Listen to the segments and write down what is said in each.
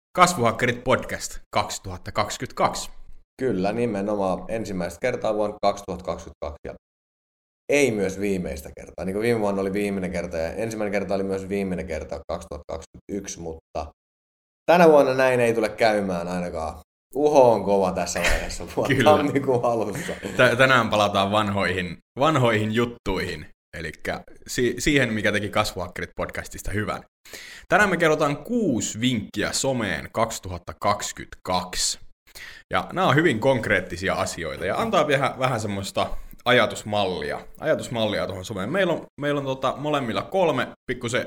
Kasvuhakkerit podcast 2022. Kyllä, nimenomaan ensimmäistä kertaa vuonna 2022 ja ei myös viimeistä kertaa. Niin kuin viime vuonna oli viimeinen kerta ja ensimmäinen kerta oli myös viimeinen kerta 2021, mutta tänä vuonna näin ei tule käymään ainakaan. Uho on kova tässä vaiheessa tammikuun alussa. Tänään palataan vanhoihin juttuihin, eli siihen, mikä teki Kasvuhakkerit podcastista hyvän. Tänään me kerrotaan 6 vinkkiä someen 2022. Ja nämä on hyvin konkreettisia asioita ja antaa vähän semmoista ajatusmallia tuohon someen. Meillä on molemmilla 3 pikkusen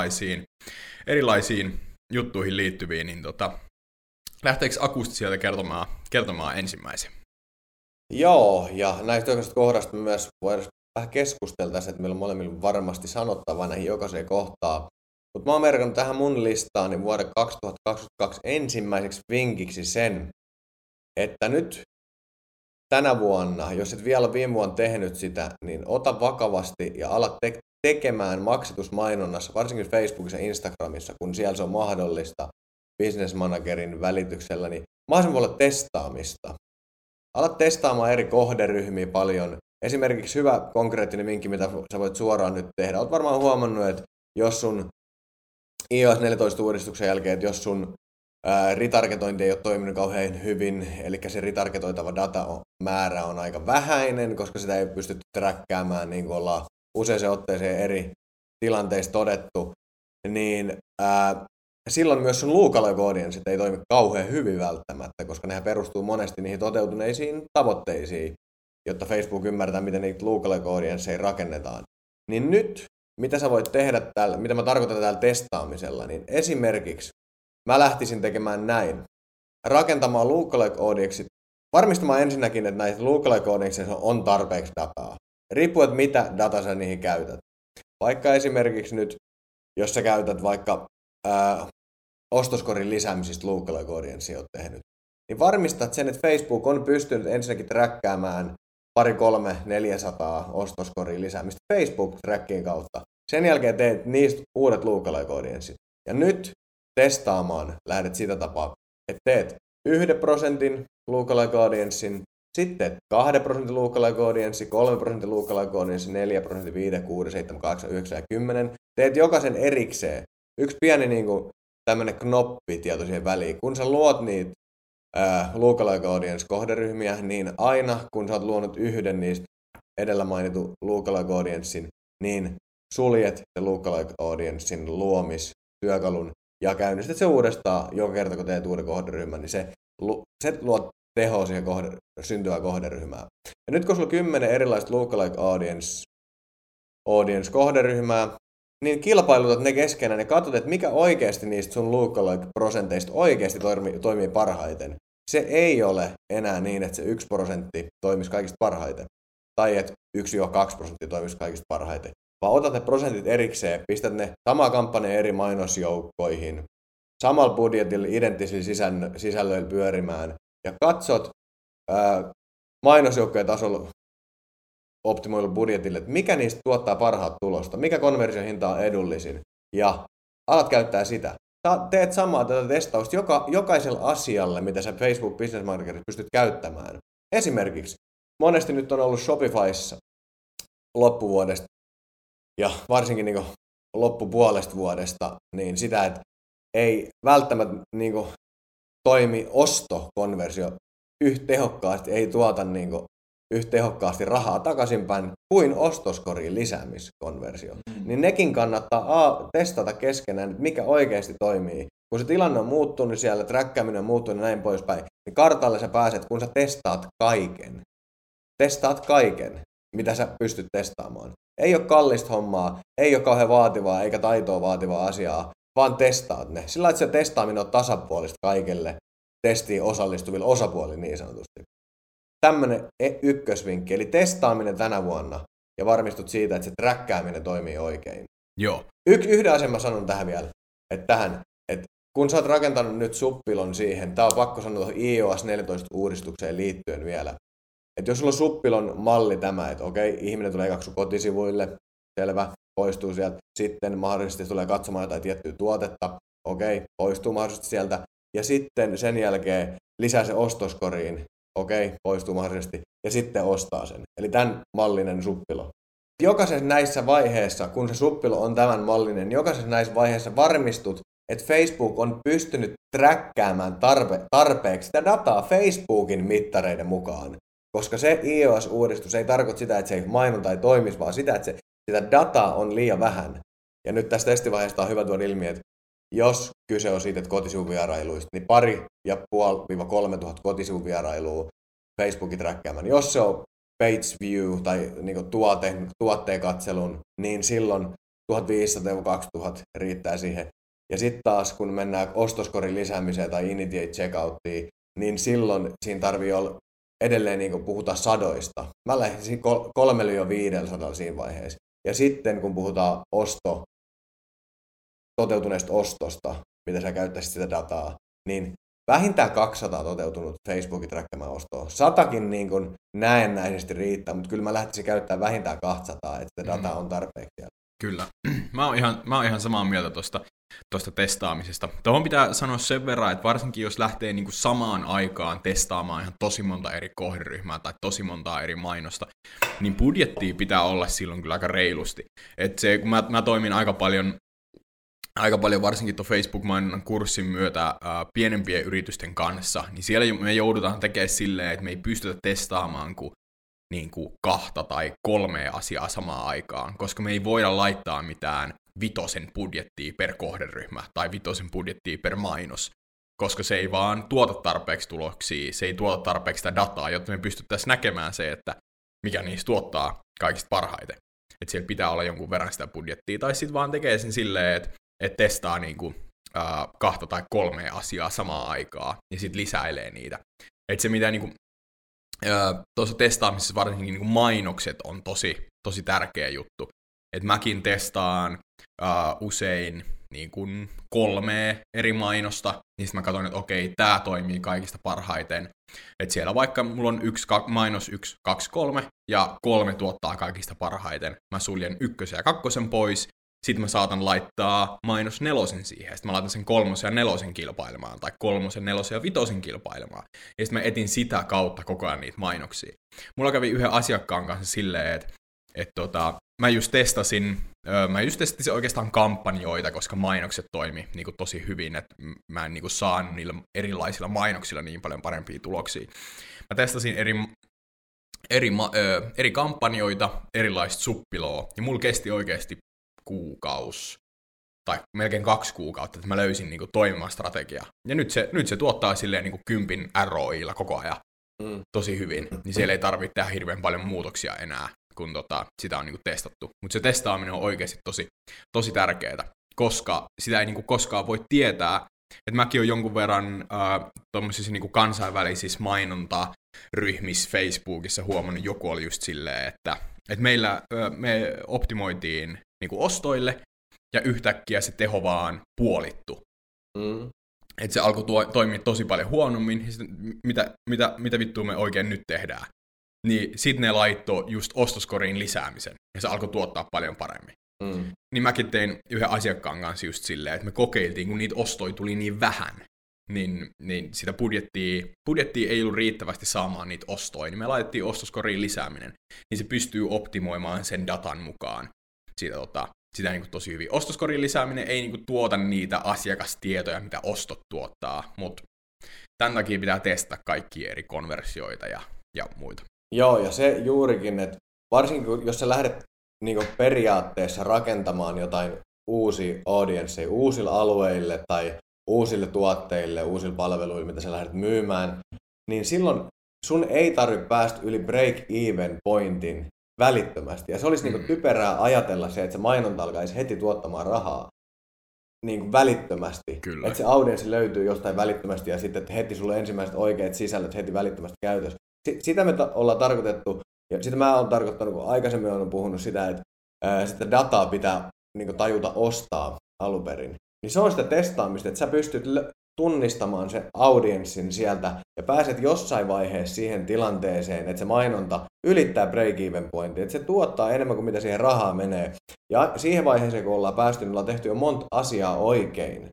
erilaisiin juttuihin liittyviin, niin lähteekö Akusti sieltä kertomaan ensimmäisen? Joo, ja näistä kohdasta myös voidaan vähän keskustella, että meillä on molemmilla varmasti sanottavaa näihin jokaiseen kohtaan. Mutta mä oon merkannut tähän mun listaan niin vuoden 2022 ensimmäiseksi vinkiksi sen, että nyt tänä vuonna, jos et vielä viime vuonna tehnyt sitä, niin ota vakavasti ja ala tekemään maksatusmainonnassa, varsinkin Facebookissa ja Instagramissa, kun siellä se on mahdollista business managerin välityksellä, niin mahdollisimman paljon testaamista. Ala testaamaan eri kohderyhmiä paljon. Esimerkiksi hyvä konkreettinen vinkki, mitä sä voit suoraan nyt tehdä. Olet varmaan huomannut, että jos sun iOS 14 uudistuksen jälkeen, että jos sun retargetointi ei ole toiminut kauhean hyvin, eli se retargetoitava datamäärä on aika vähäinen, koska sitä ei pystytty träkkäämään, niin kuin ollaan useaseen otteeseen eri tilanteissa todettu, niin silloin myös sun lookalike audience ei toimi kauhean hyvin välttämättä, koska nehän perustuu monesti niihin toteutuneisiin tavoitteisiin, jotta Facebook ymmärtää, miten niitä lookalike audienceja rakennetaan. Niin nyt, mitä sä voit tehdä täällä, mitä mä tarkoitan täällä testaamisella, niin esimerkiksi mä lähtisin tekemään näin. Rakentamaan lookalike audienceit, varmistamaan ensinnäkin, että näissä lookalike audienceissa on tarpeeksi dataa. Riippuu, että mitä dataa sä niihin käytät. Vaikka esimerkiksi nyt, jos sä käytät vaikka ostoskorin lisäämisistä lookalike audienceja oot tehnyt, niin varmistat sen, että Facebook on pystynyt ensinnäkin träkkäämään 200-400 ostoskorin lisäämistä Facebook-trackin kautta. Sen jälkeen teet niistä uudet lookalike audienceit. Ja nyt testaamaan lähdet sitä tapaa, että teet 1% lookalike audiencen, sitten teet 2% lookalike audiencen, 3% lookalike audiencen, 4%, 5, 6, 7, 8, 9 ja 10. Teet jokaisen erikseen. Yksi pieni tämmöinen knoppi tieto siihen väliin. Kun sä luot niitä lookalike audience kohderyhmiä, niin aina kun sä oot luonut yhden niistä edellä mainitun lookalike audiencen, niin suljet se lookalike audiencen luomistyökalun ja käynnistät se uudestaan joka kerta, kun teet uuden kohderyhmän, niin se luo tehoa siihen syntyvää kohderyhmää. Ja nyt kun sulla on 10 erilaista lookalike audience kohderyhmää, niin kilpailutat ne keskenään ja katsot, että mikä oikeasti niistä sun lookalike-prosenteista oikeasti toimii parhaiten. Se ei ole enää niin, että se 1% toimisi kaikista parhaiten. Tai että 1-2% toimisi kaikista parhaiten. Vaan otat ne prosentit erikseen, pistät ne samaa kampanjan eri mainosjoukkoihin, samalla budjetilla identtisillä sisällöillä pyörimään ja katsot mainosjoukkojen tasolla optimoilla budjetille, että mikä niistä tuottaa parhaat tulosta, mikä konversiohinta on edullisin ja alat käyttää sitä. Teet samaa tätä testausta jokaisella asialle, mitä sä Facebook Business Managerissa pystyt käyttämään. Esimerkiksi monesti nyt on ollut Shopifyssa loppuvuodesta ja varsinkin loppupuolesta vuodesta, niin sitä, että ei välttämättä toimi ostokonversio yhtä tehokkaasti, ei tuota yhtä tehokkaasti rahaa takaisinpäin kuin ostoskorin lisäämiskonversio. Niin nekin kannattaa testata keskenään, että mikä oikeasti toimii. Kun se tilanne on muuttunut, niin siellä träkkääminen on muuttunut ja näin poispäin, niin kartalle sä pääset, kun sä testaat kaiken. Testaat kaiken, mitä sä pystyt testaamaan. Ei ole kallista hommaa, ei ole kauhean vaativaa eikä taitoa vaativaa asiaa, vaan testaat ne. Sillä että se testaaminen on tasapuolista kaikille testiin osallistuville osapuolille niin sanotusti. Tämmöinen ykkösvinkki, eli testaaminen tänä vuonna ja varmistut siitä, että se träkkääminen toimii oikein. Joo. Yhden asian mä sanon tähän vielä, että kun sä oot rakentanut nyt suppilon siihen, tää on pakko sanoa tuohon iOS 14 uudistukseen liittyen vielä, että jos sulla on suppilon malli tämä, että okei, ihminen tulee ekaksi kotisivuille, selvä, poistuu sieltä, sitten mahdollisesti tulee katsomaan jotain tiettyä tuotetta, okei, poistuu mahdollisesti sieltä, ja sitten sen jälkeen lisää se ostoskoriin, okei, poistuu mahdollisesti, ja sitten ostaa sen. Eli tämän mallinen suppilo. Jokaisessa näissä vaiheessa, kun se suppilo on tämän mallinen, jokaisessa näissä vaiheissa varmistut, että Facebook on pystynyt träkkäämään tarpeeksi sitä dataa Facebookin mittareiden mukaan. Koska se iOS-uudistus ei tarkoita sitä, että se mainonta ei toimisi, vaan sitä, että sitä dataa on liian vähän. Ja nyt tässä testivaiheessa on hyvä tuoda ilmi, että jos kyse on siitä, että kotisivuvierailuista, niin 2,5–3 tuhatta kotisivuvierailua Facebookin träkkäämään. Jos se on page view tai niin tuotteen katselun, niin silloin 1500–2000 riittää siihen. Ja sitten taas, kun mennään ostoskorin lisäämiseen tai initiate checkouttiin, niin silloin siinä tarvii olla edelleen, niin puhutaan sadoista. Mä lähtisin 3–500 siinä vaiheessa. Ja sitten, kun puhutaan toteutuneesta ostosta, mitä sä käyttäisit sitä dataa, niin vähintään 200 toteutunut Facebookin träkkäämään ostoa. 100kin niin kuin näennäisesti riittää, mutta kyllä mä lähtisin käyttämään vähintään 200, että se data on tarpeeksi siellä. Kyllä. Mä oon ihan samaa mieltä tuosta testaamisesta. Tuohon pitää sanoa sen verran, että varsinkin jos lähtee niinku samaan aikaan testaamaan ihan tosi monta eri kohderyhmää tai tosi montaa eri mainosta, niin budjettia pitää olla silloin kyllä aika reilusti. Et se, kun mä toimin aika paljon varsinkin tuon Facebook-mainonnan kurssin myötä pienempien yritysten kanssa, niin siellä me joudutaan tekemään silleen, että me ei pystytä testaamaan niin kuin 2 tai 3 asiaa samaan aikaan, koska me ei voida laittaa mitään 5 budjettia per kohderyhmä tai 5 budjettia per mainos, koska se ei vaan tuota tarpeeksi tuloksia, se ei tuota tarpeeksi sitä dataa, jotta me pystyttäisiin näkemään se, että mikä niistä tuottaa kaikista parhaiten. Että siellä pitää olla jonkun verran sitä budjettia, tai sitten vaan tekee sen silleen, että testaa niinku 2 tai 3 asiaa samaan aikaan, ja sitten lisäilee niitä. Että se mitä niinku tuossa testaamisessa varsinkin niin kuin mainokset on tosi tärkeä juttu. Et mäkin testaan usein niin kuin 3 eri mainosta, niin sitten mä katson, että okei, tää toimii kaikista parhaiten. Et siellä vaikka mulla on mainos 1, 2, 3, ja 3 tuottaa kaikista parhaiten. Mä suljen 1 ja 2 pois, sitten mä saatan laittaa mainos 4 siihen, sitten mä laitan sen 3 ja 4 kilpailemaan, tai 3, 4 ja 5 kilpailemaan. Ja sitten mä etin sitä kautta koko ajan niitä mainoksia. Mulla kävi yhden asiakkaan kanssa silleen, että mä just testasin oikeastaan kampanjoita, koska mainokset toimi niin kuin tosi hyvin, että mä en niin kuin saa niillä erilaisilla mainoksilla niin paljon parempia tuloksia. Mä testasin eri kampanjoita, erilaista suppiloa, ja mulla kesti oikeasti kuukausi tai melkein 2 kuukautta, että mä löysin niinku toimivan strategiaa. Ja nyt se tuottaa silleen niinku 10 ROI:lla koko ajan tosi hyvin, niin siellä ei tarvitse tehdä hirveän paljon muutoksia enää, kun sitä on niinku testattu. Mutta se testaaminen on oikeasti tosi tärkeää, koska sitä ei niinku koskaan voi tietää. Että mäkin olen jonkun verran tuommoisissa niinku kansainvälisissä mainontaryhmissä Facebookissa huomannut, joku oli just silleen, että me optimoitiin niinku ostoille, ja yhtäkkiä se teho vaan puolittu. Että se alkoi toimia tosi paljon huonommin, ja mitä vittua me oikein nyt tehdään. Niin sit ne laittoi just ostoskoriin lisäämisen, ja se alkoi tuottaa paljon paremmin. Niin mäkin tein yhden asiakkaan kanssa just silleen, että me kokeiltiin, kun niitä ostoja tuli niin vähän, niin sitä budjettia ei ollut riittävästi saamaan niitä ostoja, niin me laitettiin ostoskoriin lisääminen, niin se pystyy optimoimaan sen datan mukaan sitä niin kuin tosi hyvin. Ostoskorin lisääminen ei niin kuin tuota niitä asiakastietoja, mitä ostot tuottaa, mutta tämän takia pitää testata kaikkia eri konversioita ja muita. Joo, ja se juurikin, että varsinkin jos sä lähdet niin kuin periaatteessa rakentamaan jotain uusia audiensseja uusille alueille tai uusille tuotteille, uusille palveluille, mitä sä lähdet myymään, niin silloin sun ei tarvitse päästä yli break-even pointin välittömästi. Ja se olisi niin kuin typerää ajatella se, että se mainonta alkaisi heti tuottamaan rahaa niin kuin välittömästi. Kyllä. Että se audienssi löytyy jostain välittömästi ja sitten että heti sulle ensimmäiset oikeat sisällöt heti välittömästi käytössä. Sitä me ollaan tarkoitettu, ja sitä mä oon tarkoittanut, kun aikaisemmin olen puhunut sitä, että sitä dataa pitää niin kuin tajuta ostaa alun perin. Niin se on sitä testaamista, että sä pystyt tunnistamaan sen audienssin sieltä ja pääset jossain vaiheessa siihen tilanteeseen, että se mainonta ylittää break-even pointin, että se tuottaa enemmän kuin mitä siihen rahaa menee. Ja siihen vaiheeseen, kun ollaan päästy, niin ollaan tehty jo monta asiaa oikein.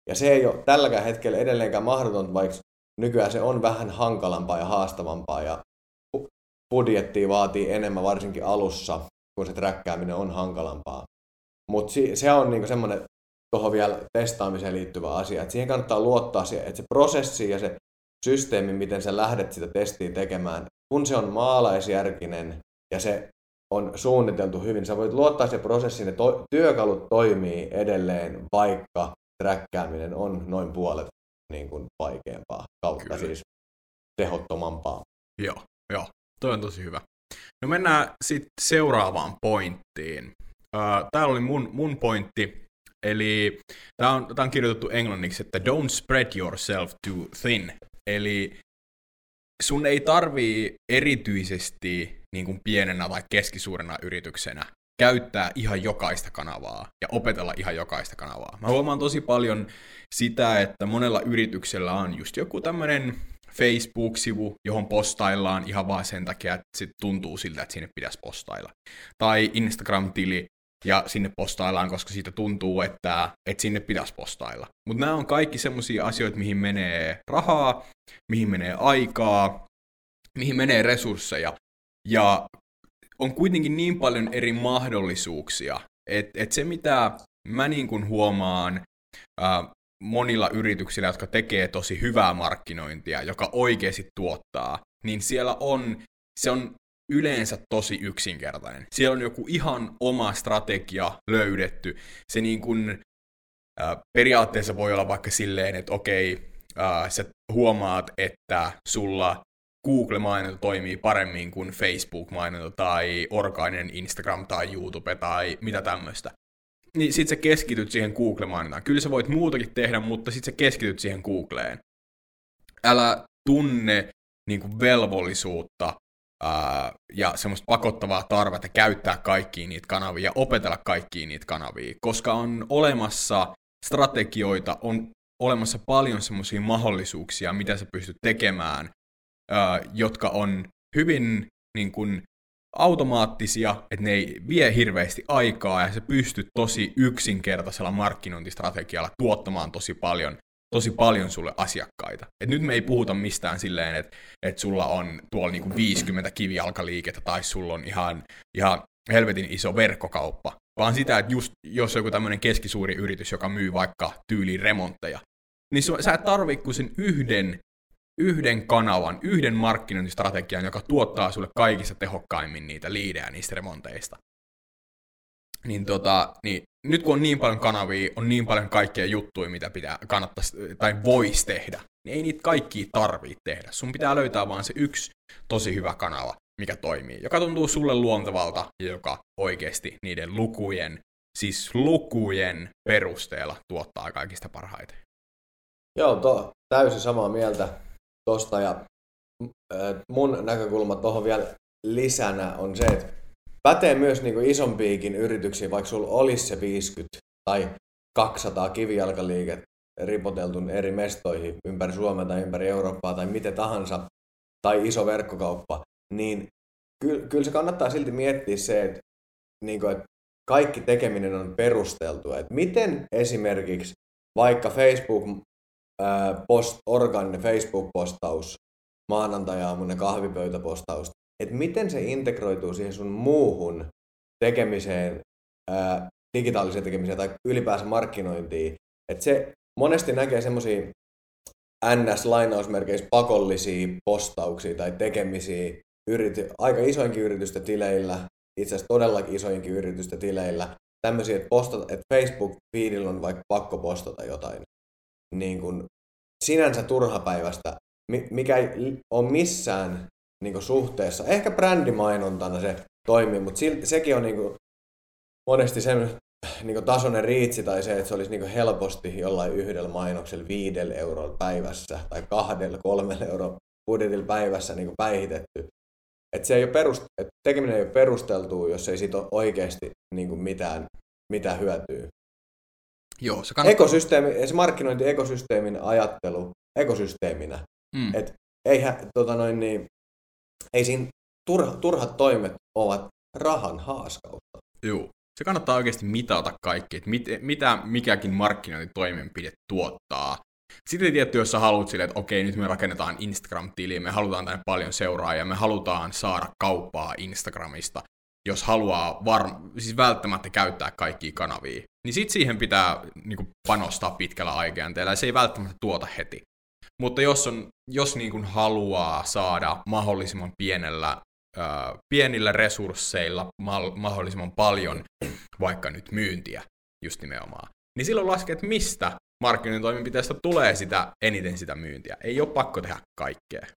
Ja se ei ole tälläkään hetkellä edelleenkään mahdotonta, vaikka nykyään se on vähän hankalampaa ja haastavampaa ja budjettia vaatii enemmän, varsinkin alussa, kun se träkkääminen on hankalampaa. Mutta se on niinku semmoinen tuohon vielä testaamiseen liittyvä asia, että siihen kannattaa luottaa siihen, että se prosessi ja se systeemi, miten sä lähdet sitä testiä tekemään, kun se on maalaisjärkinen ja se on suunniteltu hyvin, sä voit luottaa siihen prosessiin, että työkalut toimii edelleen, vaikka träkkääminen on noin puolet niin kuin vaikeampaa kautta, kyllä, siis tehottomampaa. Joo, toi on tosi hyvä. No mennään sitten seuraavaan pointtiin. Täällä oli mun pointti, eli tää on kirjoitettu englanniksi, että don't spread yourself too thin. Eli sun ei tarvii erityisesti niin kuin pienenä tai keskisuurena yrityksenä käyttää ihan jokaista kanavaa ja opetella ihan jokaista kanavaa. Mä huomaan tosi paljon sitä, että monella yrityksellä on just joku tämmönen Facebook-sivu, johon postaillaan ihan vaan sen takia, että se tuntuu siltä, että sinne pitäisi postailla. Tai Instagram-tili, ja sinne postaillaan, koska siitä tuntuu, että sinne pitäisi postailla. Mutta nämä on kaikki semmoisia asioita, mihin menee rahaa, mihin menee aikaa, mihin menee resursseja. Ja on kuitenkin niin paljon eri mahdollisuuksia, että se mitä mä niin kuin huomaan monilla yrityksillä, jotka tekee tosi hyvää markkinointia, joka oikeasti tuottaa, niin se on yleensä tosi yksinkertainen. Siellä on joku ihan oma strategia löydetty. Se niin kuin, periaatteessa voi olla vaikka silleen, että okei, sä huomaat, että sulla Google-mainonta toimii paremmin kuin Facebook-mainonta tai orgaaninen Instagram tai YouTube tai mitä tämmöistä. Niin sit sä keskityt siihen Google-mainontaan. Kyllä sä voit muutakin tehdä, mutta sit sä keskityt siihen Googleen. Älä tunne niin kuin velvollisuutta ja semmoista pakottavaa tarvetta käyttää kaikkia niitä kanavia ja opetella kaikkia niitä kanavia, koska on olemassa strategioita, on olemassa paljon semmoisia mahdollisuuksia, mitä sä pystyt tekemään, jotka on hyvin niin kuin automaattisia, että ne ei vie hirveästi aikaa ja sä pystyt tosi yksinkertaisella markkinointistrategialla tuottamaan tosi paljon sulle asiakkaita. Et nyt me ei puhuta mistään silleen, että sulla on tuolla niinku 50 kivijalkaliikettä tai sulla on ihan helvetin iso verkkokauppa, vaan sitä, että just jos on joku tämmöinen keskisuuri yritys, joka myy vaikka tyyliin remontteja, niin sä et tarvitse kuin sen yhden kanavan, yhden markkinointistrategian, joka tuottaa sulle kaikista tehokkaimmin niitä liidejä niistä remonteista. Niin nyt kun on niin paljon kanavia, on niin paljon kaikkea juttuja, mitä kannattaisi tai voisi tehdä, niin ei niitä kaikkia tarvitse tehdä. Sun pitää löytää vaan se yksi tosi hyvä kanava, mikä toimii, joka tuntuu sulle luontevalta ja joka oikeasti niiden lukujen perusteella tuottaa kaikista parhaiten. Joo, täysin samaa mieltä tosta ja mun näkökulma tuohon vielä lisänä on se, että pätee myös niin kuin isompiikin yrityksiin, vaikka sulla olisi se 50 tai 200 kivijalkaliiket ripoteltu eri mestoihin ympäri Suomea tai ympäri Eurooppaa tai mitä tahansa, tai iso verkkokauppa, niin kyllä se kannattaa silti miettiä se, että, niin kuin, että kaikki tekeminen on perusteltua. Että miten esimerkiksi vaikka orgaaninen Facebook-postaus, maanantai-aamuinen kahvipöytäpostaus, että miten se integroituu siihen sun muuhun tekemiseen, digitaaliseen tekemiseen tai ylipäänsä markkinointiin. Että se monesti näkee semmoisia NS-lainausmerkeissä pakollisia postauksia tai tekemisiä aika isoinkin yritysten tileillä, itse asiassa todellakin isoinkin yritysten tileillä, tämmöisiä, että Facebook-feedillä on vaikka pakko postata jotain niin kuin sinänsä turhapäivästä, mikä ei ole missään niin kuin suhteessa. Ehkä brändimainontana se toimii, mutta sekin on niin kuin monesti sen niin kuin tasoinen riitsi tai se, että se olisi niin kuin helposti jollain yhdellä mainoksella 5 eurolla päivässä tai 2-3 eurolla budjetilla päivässä niin kuin päihitetty. Että tekeminen ei ole perusteltua, jos ei siitä ole oikeasti niin kuin mitään hyötyä. Joo, se ekosysteemi, se markkinointi-ekosysteemin ajattelu ekosysteeminä. Että ei siinä turhat toimet ovat rahan haaskautta. Joo, Se kannattaa oikeasti mitata kaikki, että mitä mikäkin markkinointitoimenpide tuottaa. Sitten tietty, jos sä haluat silleen, että okei, nyt me rakennetaan Instagram-tili, me halutaan tänne paljon seuraajia, me halutaan saada kauppaa Instagramista, jos haluaa siis välttämättä käyttää kaikkia kanavia, niin sit siihen pitää niinku panostaa pitkällä aikajänteellä, ja se ei välttämättä tuota heti. Mutta jos niinku haluaa saada mahdollisimman pienillä resursseilla mahdollisimman paljon vaikka nyt myyntiä just nimenomaan, niin silloin laskee, että mistä markkinointitoimenpiteestä tulee eniten sitä myyntiä. Ei ole pakko tehdä kaikkea.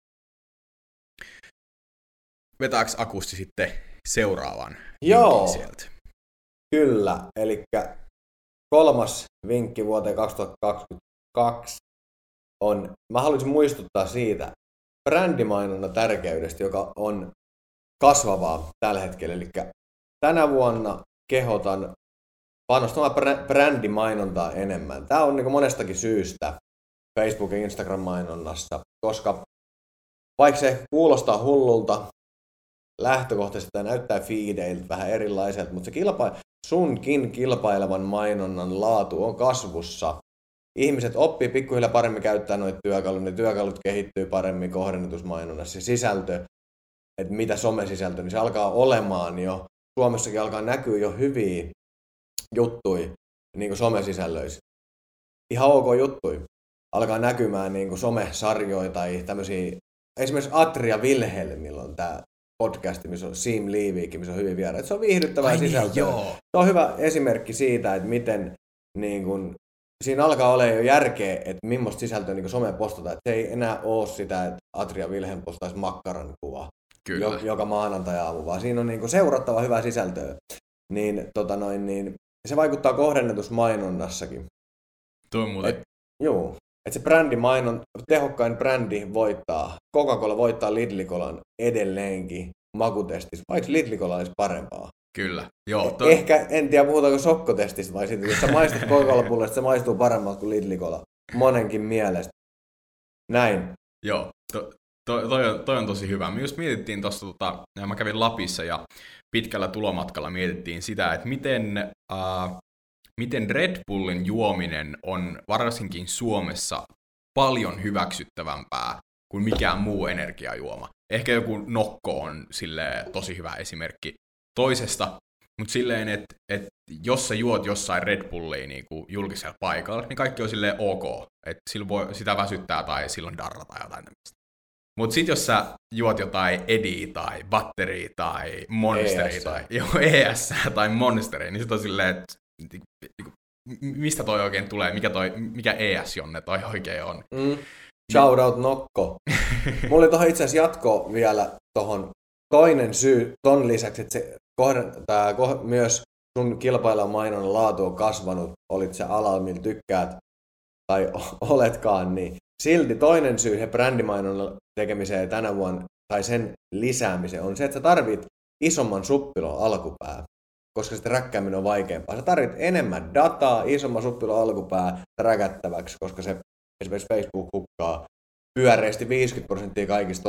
Vetääks Akusti sitten seuraavan vinkin sieltä? Kyllä. Eli 3. vinkki vuoteen 2022 on, mä haluaisin muistuttaa siitä brändimainonnan tärkeydestä, joka on kasvavaa tällä hetkellä. Eli tänä vuonna kehotan panostamaan brändimainontaa enemmän. Tämä on niin monestakin syystä Facebook- ja Instagram-mainonnassa, koska vaikka se kuulostaa hullulta, lähtökohtaisesti tämä näyttää feedeiltä vähän erilaiselta, mutta se sunkin kilpailevan mainonnan laatu on kasvussa. Ihmiset oppii pikkuhiljaa paremmin käyttää noita työkaluja, ne työkalut kehittyy paremmin kohdennetusmainonnassa. Se sisältö, että mitä somesisältö, niin se alkaa olemaan jo, Suomessakin alkaa näkyä jo hyviä juttui niin kuin somesisällöissä. Ihan ok juttui. Alkaa näkymään niin kuin somesarjoja tai tämmöisiä. Esimerkiksi Atria Wilhelmillä on tämä podcast, missä on Siim Liiviikin, missä on hyvin vieraita. Se on viihdyttävää sisältöä. Se on hyvä esimerkki siitä, että miten niin kuin, siinä alkaa olla jo järkeä, että millaista sisältöä niin someen postataan. Että se ei enää ole sitä, että Atria Wilhelm postaisi makkaran kuvaa joka maanantai-aamu, vaan siinä on niin kuin seurattava hyvää sisältöä. Niin, se vaikuttaa kohdennetusmainonnassakin. Tuo muuten. Että se tehokkain brändi voittaa. Coca-Cola voittaa Lidl-Colan edelleenkin makutestissä, vaikka Lidl-Cola olisi parempaa. Kyllä. Joo, Ehkä, en tiedä puhutaanko sokkotestistä vai siitä, jos sä maistat Coca-Cola-pullosta, se maistuu paremmalta kuin Lidl-Cola. Monenkin mielestä. Näin. Joo, toi on tosi hyvä. Me just mietittiin tuossa, mä kävin Lapissa ja pitkällä tulomatkalla mietittiin sitä, että miten Red Bullin juominen on varsinkin Suomessa paljon hyväksyttävämpää kuin mikään muu energiajuoma. Ehkä joku Nokko on tosi hyvä esimerkki toisesta, mutta silleen, että jos sä juot jossain Red Bullia niin kuin julkisella paikalla, niin kaikki on silleen ok, että sitä väsyttää tai silloin darra tai jotain tämmöistä. Mutta sit jos sä juot jotain Ediä tai Batteria tai Monsteria tai ES tai Monsteria, niin sit on silleen, että mistä toi oikein tulee, mikä ES-jonne toi oikein on. Shout out Nokko. Mulla oli tohon itse asiassa jatko vielä tohon toinen syy ton lisäksi, että myös sun kilpailujen mainonnan laatu on kasvanut, olit sä alalla, millä tykkäät tai oletkaan, niin silti toinen syy he brändimainonnan tekemiseen tänä vuonna tai sen lisäämiseen on se, että sä tarvit isomman suppilon alkupää, koska sitten räkkääminen on vaikeampaa. Sä tarvit enemmän dataa, isomman suppilon alkupää räkättäväksi, koska se esimerkiksi Facebook hukkaa pyöreästi 50% kaikista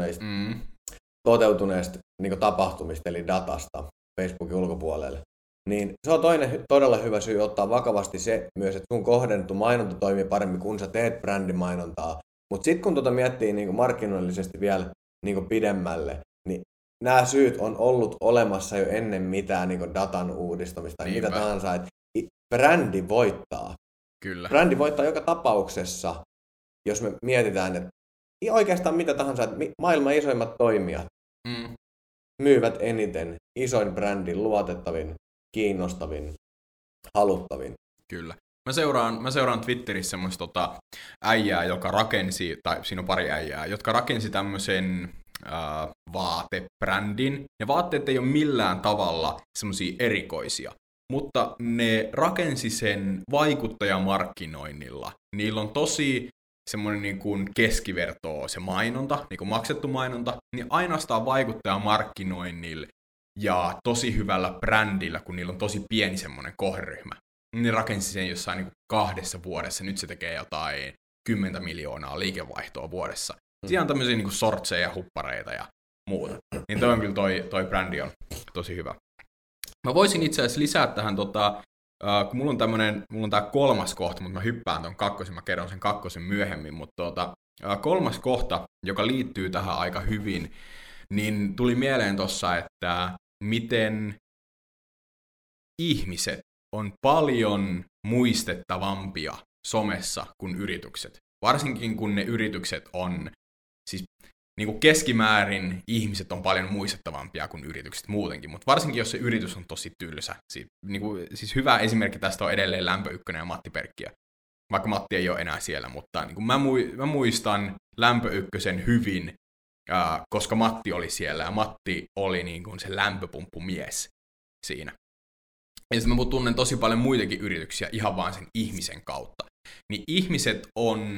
toteutuneista niin tapahtumista, eli datasta Facebookin ulkopuolelle. Niin se on toinen todella hyvä syy ottaa vakavasti se myös, että sun kohdennettu mainonta toimii paremmin, kun sä teet brändimainontaa. Mutta sitten kun miettii niin markkinoillisesti vielä niin pidemmälle, niin nämä syyt on ollut olemassa jo ennen mitään niin datan uudistamista tai mitä tahansa. Että brändi voittaa. Kyllä. Brändi voittaa joka tapauksessa, jos me mietitään, että oikeastaan mitä tahansa, että maailman isoimmat toimijat myyvät eniten, isoin brändi, luotettavin, kiinnostavin, haluttavin. Kyllä. Mä seuraan Twitterissä semmoista äijää, joka rakensi, tai siinä on pari äijää, jotka rakensi tämmöisen vaatebrändin. Ne vaatteet ei ole millään tavalla semmoisia erikoisia, mutta ne rakensi sen vaikuttajamarkkinoinnilla. Niillä on tosi semmoinen niin kuin keskiverto se mainonta, niin kuin maksettu mainonta, niin ainoastaan vaikuttajamarkkinoinnilla ja tosi hyvällä brändillä, kun niillä on tosi pieni semmoinen kohderyhmä. Ne rakensi sen jossain niin kuin 2 vuodessa, nyt se tekee jotain 10 miljoonaa liikevaihtoa vuodessa. Siinä on tämmöisiä niin kuin sortseja, huppareita ja muuta. Niin toi on kyllä toi brändi on tosi hyvä. Mä voisin itse asiassa lisätä tähän, kun mulla on tää kolmas kohta, mutta mä hyppään ton kakkosen, mä kerron sen kakkosen myöhemmin, mutta kolmas kohta, joka liittyy tähän aika hyvin, niin tuli mieleen tossa, että miten ihmiset on paljon muistettavampia somessa kuin yritykset. Varsinkin kun ne yritykset on, siis niin kuin keskimäärin ihmiset on paljon muistettavampia kuin yritykset muutenkin, mutta varsinkin jos se yritys on tosi tylsä. Siis hyvä esimerkki tästä on edelleen Lämpö Ykkönen ja Matti Perkkiö. Vaikka Matti ei ole enää siellä, mutta niin kuin mä muistan Lämpö Ykkösen hyvin, koska Matti oli siellä ja Matti oli niin kuin se lämpöpumppumies siinä. Ja sitten mä tunnen tosi paljon muitakin yrityksiä ihan vaan sen ihmisen kautta. Niin ihmiset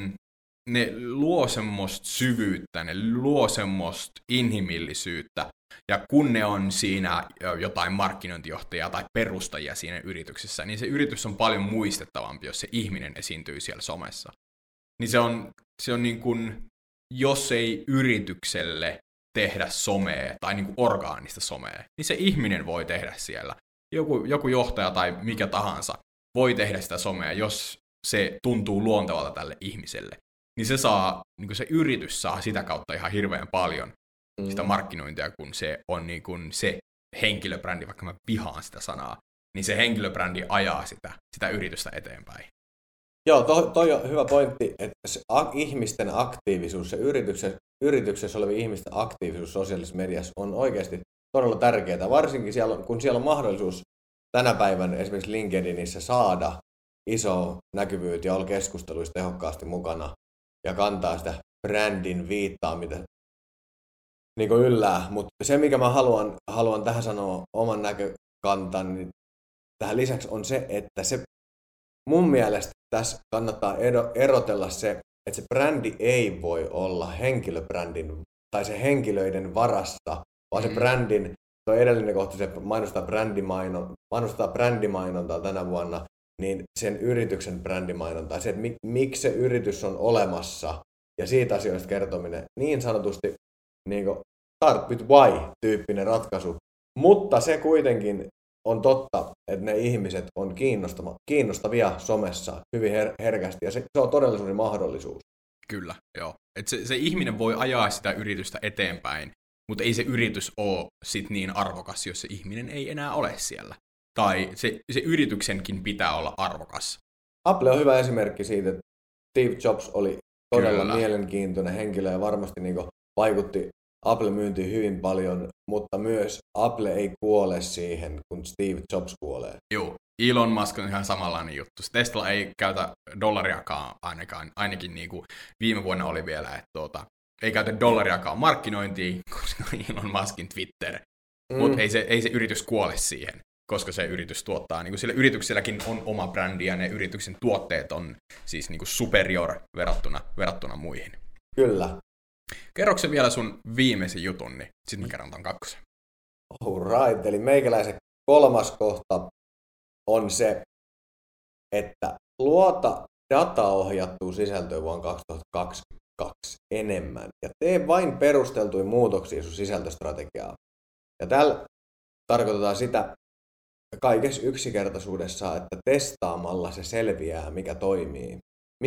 ne luo semmoista syvyyttä, ne luo semmoista inhimillisyyttä, ja kun ne on siinä jotain markkinointijohtajaa tai perustajia siinä yrityksessä, niin se yritys on paljon muistettavampi, jos se ihminen esiintyy siellä somessa. Niin se on niin kuin, jos ei yritykselle tehdä somea tai niin kuin orgaanista somea, niin se ihminen voi tehdä siellä. Joku johtaja tai mikä tahansa voi tehdä sitä somea, jos se tuntuu luontevalta tälle ihmiselle. Niin se yritys saa sitä kautta ihan hirveän paljon sitä markkinointia, kun se on niin kuin se henkilöbrändi, vaikka mä vihaan sitä sanaa, niin se henkilöbrändi ajaa sitä yritystä eteenpäin. Joo, toi on hyvä pointti, että se ihmisten aktiivisuus, se yrityksessä olevien ihmisten aktiivisuus sosiaalisessa mediassa on oikeasti todella tärkeää, varsinkin kun siellä on mahdollisuus tänä päivänä esimerkiksi LinkedInissä saada iso näkyvyyttä ja olla keskusteluissa tehokkaasti mukana ja kantaa sitä brändin viittaa, mitä niin kuin yllää. Mutta se, mikä mä haluan tähän sanoa oman näkökantani, niin tähän lisäksi on se, että se mun mielestä tässä kannattaa erotella se, että se brändi ei voi olla henkilöbrändin tai se henkilöiden varassa, vaan se brändin, toi edellinen kohta, se mainostaa brändimainontaa tänä vuonna, niin sen yrityksen brändimainontaa, se, että miksi se yritys on olemassa ja siitä asioista kertominen, niin sanotusti niin kuin start with why-tyyppinen ratkaisu, mutta se kuitenkin on totta, että ne ihmiset on kiinnostavia somessa hyvin herkästi ja se on todellisuuden mahdollisuus. Kyllä, joo. Et se ihminen voi ajaa sitä yritystä eteenpäin, mutta ei se yritys ole sit niin arvokas, jos se ihminen ei enää ole siellä. Tai se yrityksenkin pitää olla arvokas. Apple on hyvä esimerkki siitä, että Steve Jobs oli todella mielenkiintoinen henkilö ja varmasti niin vaikutti Apple-myyntiin hyvin paljon, mutta myös Apple ei kuole siihen, kun Steve Jobs kuolee. Joo, Elon Musk on ihan samanlainen juttu. Tesla ei käytä dollariakaan ainakin niin kuin viime vuonna oli vielä, että ei käytä dollariakaan markkinointiin, koska Elon Muskin Twitter. Mutta ei se yritys kuole siihen, koska se yritys tuottaa, niin kuin sillä yritykselläkin on oma brändi ja ne yrityksen tuotteet on siis niin kuin superior verrattuna muihin. Kyllä. Kerroksä vielä sun viimeisen jutun, niin sitten mä kerron ton kakkosen. Alright, eli meikäläisen kolmas kohta on se, että luota dataohjattua sisältöä vuonna 2022 enemmän ja tee vain perusteltuja muutoksia sun sisältöstrategiaa. Ja tällä tarkoitetaan sitä kaikessa yksinkertaisuudessa, että testaamalla se selviää, mikä toimii.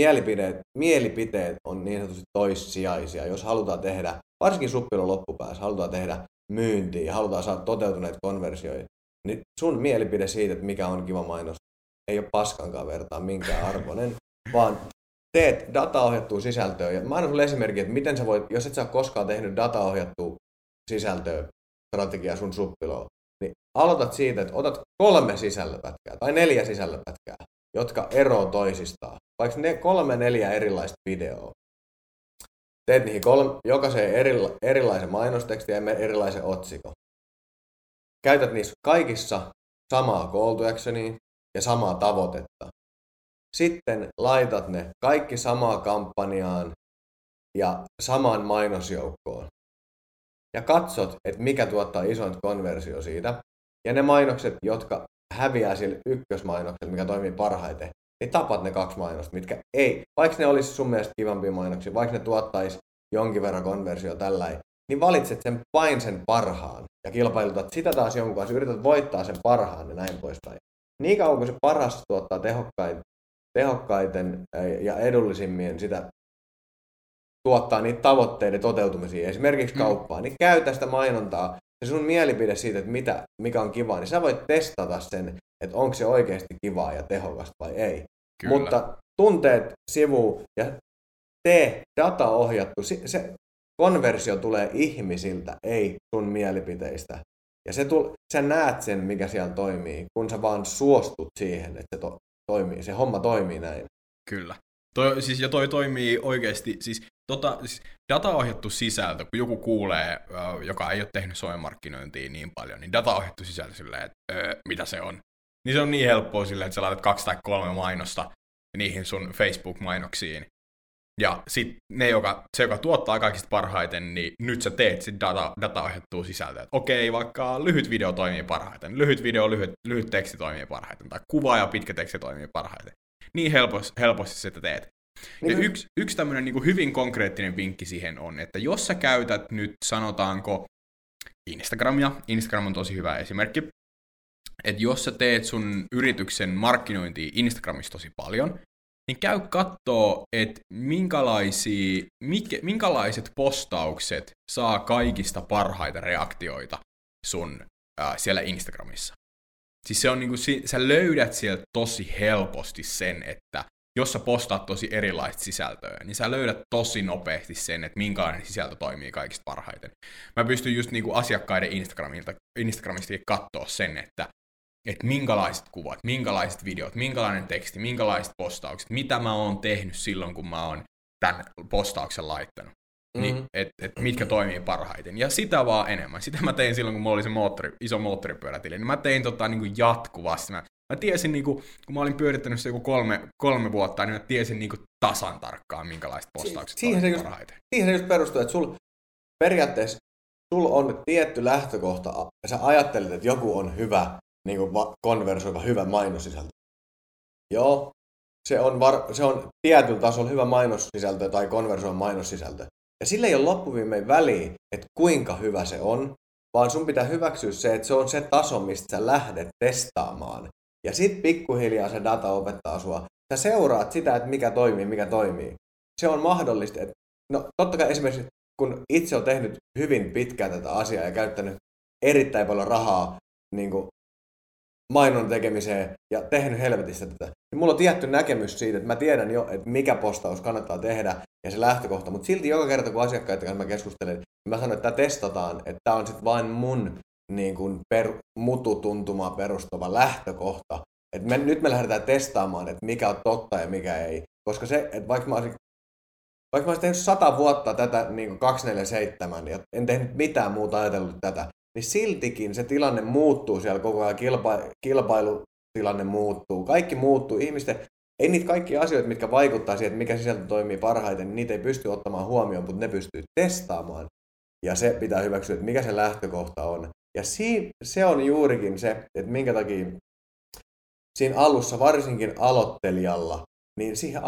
Mielipiteet on niin sanotusti toissijaisia, jos halutaan tehdä, varsinkin suppilon loppupäässä, halutaan tehdä myyntiä ja halutaan saada toteutuneita konversioita, niin sun mielipide siitä, että mikä on kiva mainos, ei ole paskankaan vertaa minkään arvoinen, vaan teet dataohjattua sisältöä. Ja mä annan sulle esimerkin, että miten sä voit, jos et sä ole koskaan tehnyt dataohjattua sisältöä strategiaa sun suppiloon, niin aloitat siitä, että otat 3 sisällöpätkää tai 4 sisällöpätkää, jotka eroavat toisistaan. Vaikka 3-4 erilaista videoa. Teet niihin jokaiseen erilaisen mainostekstin ja erilaisen otsikon. Käytät niissä kaikissa samaa call to actionia ja samaa tavoitetta. Sitten laitat ne kaikki samaan kampanjaan ja samaan mainosjoukkoon. Ja katsot, että mikä tuottaa isointa konversio siitä. Ja ne mainokset, jotka häviää sille ykkösmainokselle, mikä toimii parhaiten, niin tapat ne 2 mainosta, mitkä ei, vaikka ne olisi sun mielestä kivampia mainoksia, vaikka ne tuottaisi jonkin verran konversio tällä, niin valitset vain sen parhaan. ja kilpailutat sitä taas jonkun kanssa, yrität voittaa sen parhaan ja näin poispäin. Niin kauan kuin se paras tuottaa tehokkaiten ja edullisimmin sitä tuottaa niitä tavoitteiden toteutumisia, esimerkiksi kauppaa, niin käytä sitä mainontaa ja sun mielipide siitä, että mikä on kivaa, niin sä voit testata sen, että onko se oikeasti kivaa ja tehokasta vai ei. Kyllä. Mutta tunteet sivuun ja tee dataohjattu, se konversio tulee ihmisiltä, ei sun mielipiteistä. Ja sä näet sen, mikä siellä toimii, kun sä vaan suostut siihen, että se toimii. Se homma toimii näin. Kyllä. Toi toimii oikeasti, siis dataohjattu sisältö, kun joku kuulee, joka ei ole tehnyt somemarkkinointia niin paljon, niin dataohjattu sisältö silleen, että mitä se on. Niin se on niin helppoa silleen, että sä laitat 2 tai 3 mainosta niihin sun Facebook-mainoksiin. Ja sitten se, joka tuottaa kaikista parhaiten, niin nyt sä teet sit dataohjattua sisältöä. Okei, vaikka lyhyt video toimii parhaiten, lyhyt teksti toimii parhaiten, tai kuva ja pitkä teksti toimii parhaiten. Niin helposti sitä teet. Ja yksi tämmöinen niin kuin hyvin konkreettinen vinkki siihen on, että jos sä käytät nyt, sanotaanko, Instagramia, Instagram on tosi hyvä esimerkki, että jos sä teet sun yrityksen markkinointia Instagramissa tosi paljon, niin käy kattoo, että minkälaiset postaukset saa kaikista parhaita reaktioita sun siellä Instagramissa. Siis se on niinku, sä löydät sieltä tosi helposti sen, että jos sä postaat tosi erilaista sisältöä, niin sä löydät tosi nopeasti sen, että minkälainen sisältö toimii kaikista parhaiten. Mä pystyn just niinku asiakkaiden Instagramista katsoa sen, että minkälaiset kuvat, minkälaiset videot, minkälainen teksti, minkälaiset postaukset, mitä mä oon tehnyt silloin, kun mä oon tämän postauksen laittanut. Niin, mitkä toimii parhaiten. Ja sitä vaan enemmän. Sitä mä tein silloin, kun mulla oli se iso moottoripyörätili. Niin mä tein niin jatkuvasti. Mä tiesin, niin kun mä olin pyörittänyt se joku kolme vuotta, niin mä tiesin niin tasan tarkkaan, minkälaiset postaukset toimii parhaiten. Siihen se just perustuu, että periaatteessa sul on tietty lähtökohta, ja sä ajattelet, että joku on hyvä, niin konversoiva, hyvä mainossisältö. Joo, se on tietyllä tasolla hyvä mainossisältö tai konversoiva mainossisältö. Ja sillä ei ole loppuviimein väliä, että kuinka hyvä se on, vaan sun pitää hyväksyä se, että se on se taso, mistä sä lähdet testaamaan. Ja sit pikkuhiljaa se data opettaa sua. Sä seuraat sitä, että mikä toimii. Se on mahdollista, että no totta kai esimerkiksi, kun itse on tehnyt hyvin pitkään tätä asiaa ja käyttänyt erittäin paljon rahaa niin kuin mainon tekemiseen ja tehnyt helvetistä tätä, niin mulla on tietty näkemys siitä, että mä tiedän jo, että mikä postaus kannattaa tehdä ja se lähtökohta, mutta silti joka kerta, kun asiakkaiden kanssa mä keskustelen, niin mä sanon, että tämä testataan, että tämä on sitten vain mun niin kuin mututuntumaan perustuva lähtökohta. Että nyt me lähdetään testaamaan, että mikä on totta ja mikä ei. Koska se, että vaikka mä olisin tehnyt 100 vuotta tätä niin 247 ja en tehnyt mitään muuta ajatellut tätä, niin siltikin se tilanne muuttuu siellä koko ajan, kilpailutilanne muuttuu, kaikki muuttuu, ei niitä kaikkia asioita, mitkä vaikuttaa siihen, että mikä sisältö toimii parhaiten, niin niitä ei pysty ottamaan huomioon, mutta ne pystyy testaamaan. Ja se pitää hyväksyä, että mikä se lähtökohta on. Ja se on juurikin se, että minkä takia siinä alussa, varsinkin aloittelijalla, niin siihen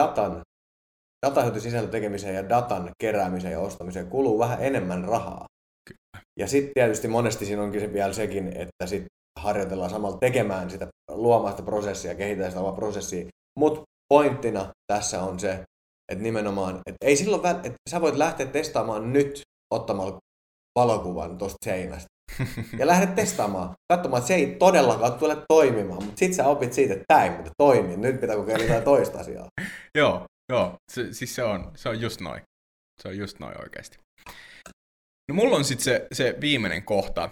datahyötysisältön tekemiseen ja datan keräämiseen ja ostamiseen kuluu vähän enemmän rahaa. Kyllä. Ja sitten tietysti monesti siinä onkin vielä sekin, että sitten harjoitellaan samalla tekemään sitä, luomaan sitä prosessia, kehitetään sitä omaa prosessia. Mutta pointtina tässä on se, että nimenomaan, että ei silloin että sä voit lähteä testaamaan nyt ottamalla valokuvan tuosta seinästä. Ja lähdet testaamaan, katsomaan, että se ei todellakaan tule toimimaan, mutta sitten sä opit siitä, että tämä ei muuten toimi, nyt pitää kokeilla jotain toista asiaa. Joo, siis se on just noin. Se on just noin oikeasti. No mulla on sitten se viimeinen kohta.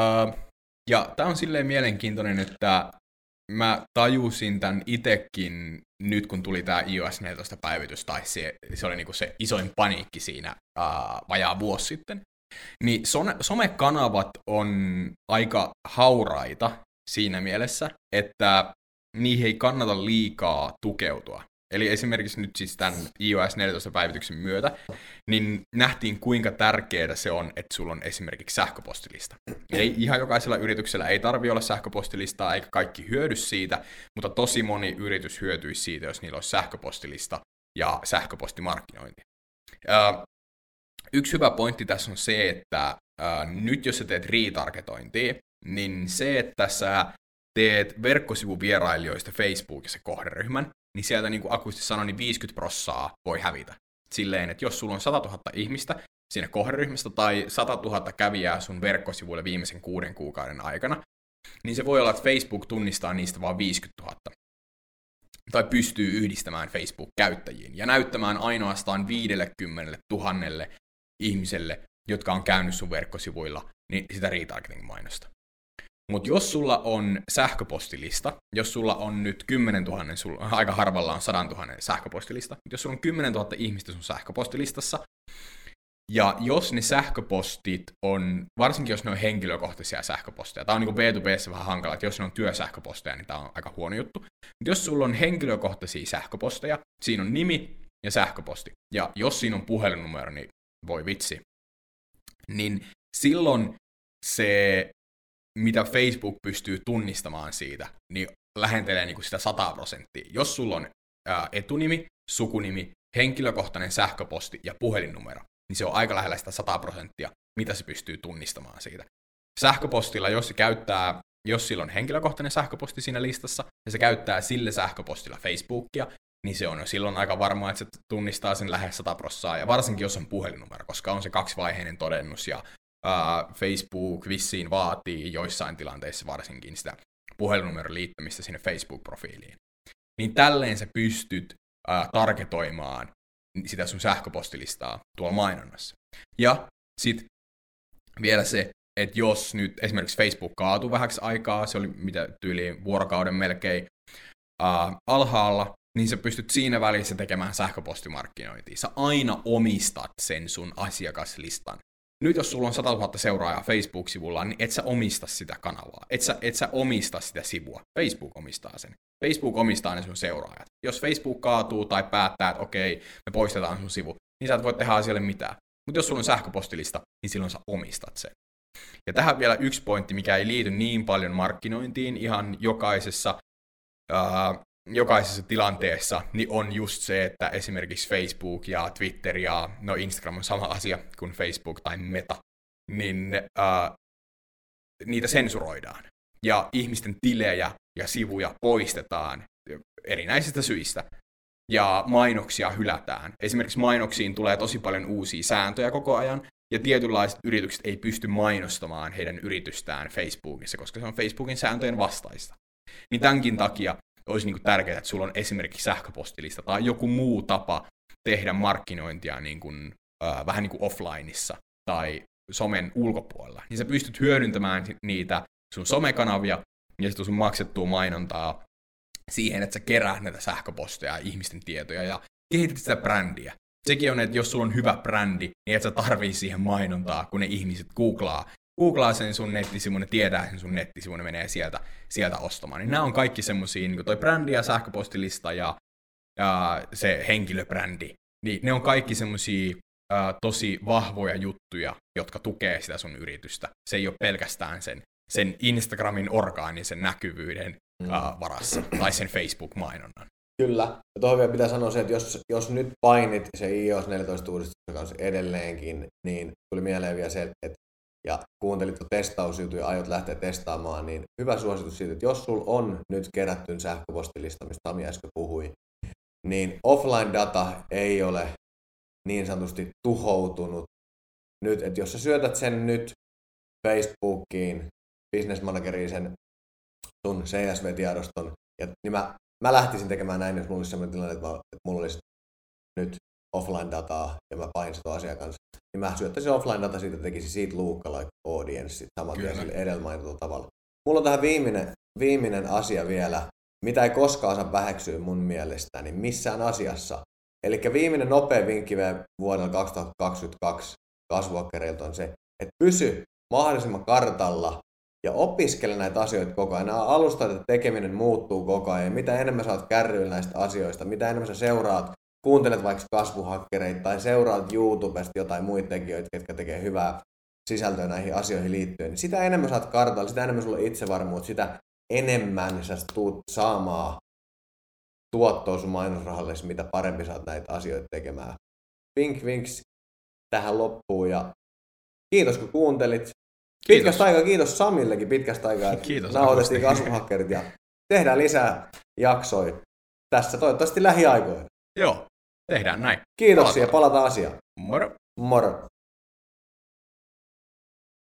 Ja tää on silleen mielenkiintoinen, että mä tajusin tän itekin nyt, kun tuli tää iOS 14 päivitys, tai se oli niinku se isoin paniikki siinä vajaa vuosi sitten. Niin somekanavat on aika hauraita siinä mielessä, että niihin ei kannata liikaa tukeutua. Eli esimerkiksi nyt siis tämän iOS 14 päivityksen myötä, niin nähtiin kuinka tärkeää se on, että sulla on esimerkiksi sähköpostilista. Eli ihan jokaisella yrityksellä ei tarvitse olla sähköpostilistaa, eikä kaikki hyödy siitä, mutta tosi moni yritys hyötyisi siitä, jos niillä olisi sähköpostilista ja sähköpostimarkkinointi. Yksi hyvä pointti tässä on se, että nyt jos sä teet retargetointia, niin se, että sä teet verkkosivuvierailijoista Facebookissa kohderyhmän, niin sieltä niin kuin akustisti sanoi, niin 50% voi hävitä. Silleen, että jos sulla on 100 000 ihmistä siinä kohderyhmästä tai 100 000 kävijää sun verkkosivuille viimeisen 6 kuukauden aikana, niin se voi olla, että Facebook tunnistaa niistä vain 50 000. Tai pystyy yhdistämään Facebook-käyttäjiin ja näyttämään ainoastaan 50 000 ihmiselle, jotka on käynyt sun verkkosivuilla, niin sitä retargeting-mainosta. Mutta jos sulla on sähköpostilista, jos sulla on nyt 10 000, aika harvalla on 100 000 sähköpostilista, mutta jos sulla on 10 000 ihmistä sun sähköpostilistassa, ja jos ne sähköpostit on, varsinkin jos ne on henkilökohtaisia sähköposteja, tämä on niin kuin B2B:ssä vähän hankala, että jos ne on työsähköposteja, niin tämä on aika huono juttu. Mutta jos sulla on henkilökohtaisia sähköposteja, siinä on nimi ja sähköposti, ja jos siinä on puhelinnumero, niin voi vitsi, niin silloin se, mitä Facebook pystyy tunnistamaan siitä, niin lähentelee niin kuin sitä 100%. Jos sulla on etunimi, sukunimi, henkilökohtainen sähköposti ja puhelinnumero, niin se on aika lähellä sitä 100%, mitä se pystyy tunnistamaan siitä. Sähköpostilla, jos sillä on henkilökohtainen sähköposti siinä listassa, ja se käyttää sille sähköpostilla Facebookia, niin se on silloin aika varmaa, että se tunnistaa sen lähes 100%, ja varsinkin jos on puhelinnumero, koska on se 2-vaiheinen todennus, ja Facebook vissiin vaatii joissain tilanteissa varsinkin sitä puhelinnumeron liittämistä sinne Facebook-profiiliin. Niin tälleen sä pystyt targetoimaan sitä sun sähköpostilistaa tuolla mainonnassa. Ja sit vielä se, että jos nyt esimerkiksi Facebook kaatuu vähäksi aikaa, se oli mitä tyyliin vuorokauden melkein alhaalla, niin sä pystyt siinä välissä tekemään sähköpostimarkkinointia. Sä aina omistat sen sun asiakaslistan. Nyt jos sulla on 100 000 seuraajaa Facebook-sivulla, niin et sä omista sitä kanavaa. Et sä omista sitä sivua. Facebook omistaa sen. Facebook omistaa ne sun seuraajat. Jos Facebook kaatuu tai päättää, että okei, me poistetaan sun sivu, niin sä et voi tehdä asialle mitään. Mutta jos sulla on sähköpostilista, niin silloin sä omistat sen. Ja tähän vielä yksi pointti, mikä ei liity niin paljon markkinointiin ihan jokaisessa tilanteessa, niin on just se, että esimerkiksi Facebook ja Twitter ja Instagram on sama asia kuin Facebook tai Meta, niin niitä sensuroidaan. Ja ihmisten tilejä ja sivuja poistetaan erinäisistä syistä. Ja mainoksia hylätään. Esimerkiksi mainoksiin tulee tosi paljon uusia sääntöjä koko ajan, ja tietynlaiset yritykset ei pysty mainostamaan heidän yritystään Facebookissa, koska se on Facebookin sääntöjen vastaista. Niin tämänkin takia olisi niin kuin tärkeää, että sulla on esimerkiksi sähköpostilista tai joku muu tapa tehdä markkinointia niin kuin, vähän niin kuin offlineissa tai somen ulkopuolella. Niin sä pystyt hyödyntämään niitä sun somekanavia ja sitten sun maksettua mainontaa siihen, että sä keräät näitä sähköposteja ja ihmisten tietoja ja kehität sitä brändiä. Sekin on, että jos sulla on hyvä brändi, niin et sä tarvii siihen mainontaa, kun ne ihmiset googlaa sen sun nettisivun, ne tietää sen sun nettisivun, ne menee sieltä ostamaan. Niin nämä on kaikki semmosia, niin kuin toi brändi ja sähköpostilista ja se henkilöbrändi, niin ne on kaikki semmosia tosi vahvoja juttuja, jotka tukee sitä sun yritystä. Se ei ole pelkästään sen Instagramin orgaanisen näkyvyyden varassa tai sen Facebook-mainonnan. Kyllä. Ja tuohon vielä pitää sanoa se, että jos nyt painit se iOS 14 uudistuksen kanssa edelleenkin, niin tuli mieleen vielä se, että ja kuuntelit testausjuttuja ja aiot lähteä testaamaan, niin hyvä suositus siitä, että jos sulla on nyt kerätty sähköpostilista, mistä Tami äsken puhui, niin offline data ei ole niin sanotusti tuhoutunut nyt, että jos sä syötät sen nyt Facebookiin, Business Manageriin sen sun CSV-tiedoston, niin mä lähtisin tekemään näin, jos mulla olisi sellainen tilanne, että mulla olisi nyt offline-dataa ja mä painin sitä asian kanssa, niin mä syöttäisin offline-data siitä ja tekisin siitä lookalike audience saman tien sille edellä mainitulla tavalla. Mulla on tähän viimeinen asia vielä, mitä ei koskaan saa väheksyä mun mielestäni missään asiassa. Eli viimeinen nopea vinkki vuodella 2022 kasvuhakkereilta on se, että pysy mahdollisimman kartalla ja opiskele näitä asioita koko ajan. Nämä alustat ja tekeminen muuttuu koko ajan. Mitä enemmän sä oot kärryillä näistä asioista, mitä enemmän sä seuraat, kuuntelet vaikka kasvuhakkereita tai seuraat YouTubesta jotain muita tekijöitä, ketkä tekee hyvää sisältöä näihin asioihin liittyen, niin sitä enemmän sä oot kartalla, sitä enemmän sulla on itsevarmuutta, sitä enemmän sä tuut saamaan tuottoa sun mainosrahallesi, mitä parempi sä oot näitä asioita tekemään. Vinks tähän loppuun ja Kiitos kun kuuntelit. Kiitos. Pitkästä aikaa, kiitos Samillekin pitkästä aikaa, että Kiitos, nauhoitettiin kasvuhakkerit ja tehdään lisää jaksoja tässä toivottavasti lähiaikoina. Joo, tehdään näin. Kiitoksia, palataan asiaan. Moro. Moro.